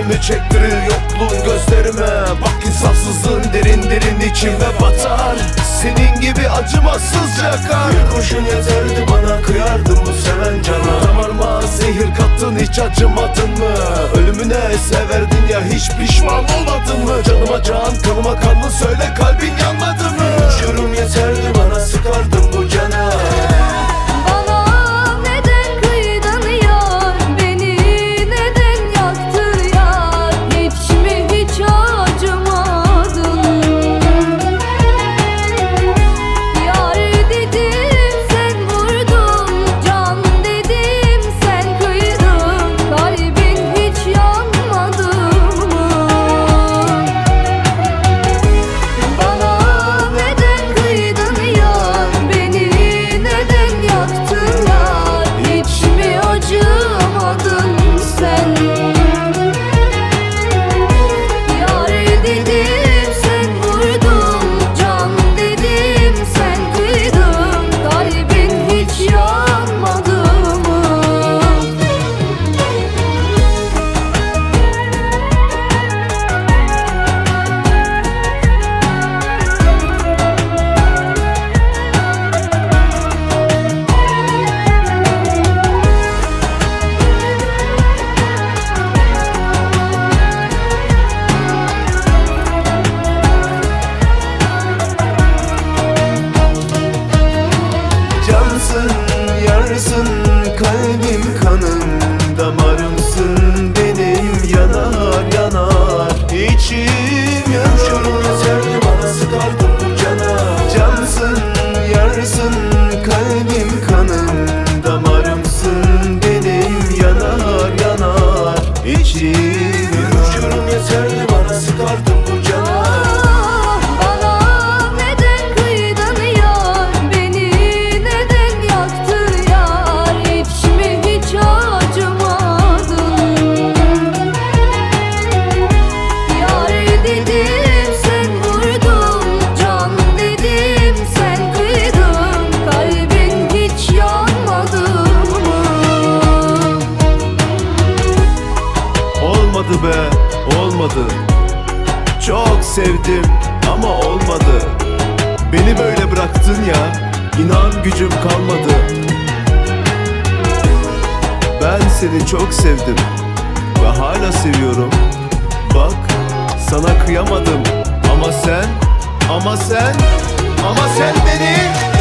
Acemi çektirir yokluğun gözlerime. Bak insafsızlığın derin derin içime batar. Senin gibi acımasızca kar. Bir kurşun yeterdi bana, kıyardım bu seven cana. Damarıma zehir kattın, hiç acımadın mı? Ölümüne severdin ya, hiç pişman olmadın mı? Canıma can, kanıma kanlı, söyle kalbin yanmadı mı? Uçurum yeterdi bana, sıkardım bu cana. Yarsın kalbim, kanım, damarımsın benim, yanar yanar içim yanar. Yeterli bana, sıkardım bu cana. Cansın, yarsın kalbim, kanım, damarımsın benim, yanar yanar içim yanar. Uçurum yeterli bana, sıkardım bu cana. Olmadı be, olmadı. Çok sevdim ama olmadı. Beni böyle bıraktın ya, inan gücüm kalmadı. Ben seni çok sevdim ve hala seviyorum. Bak, sana kıyamadım ama sen beni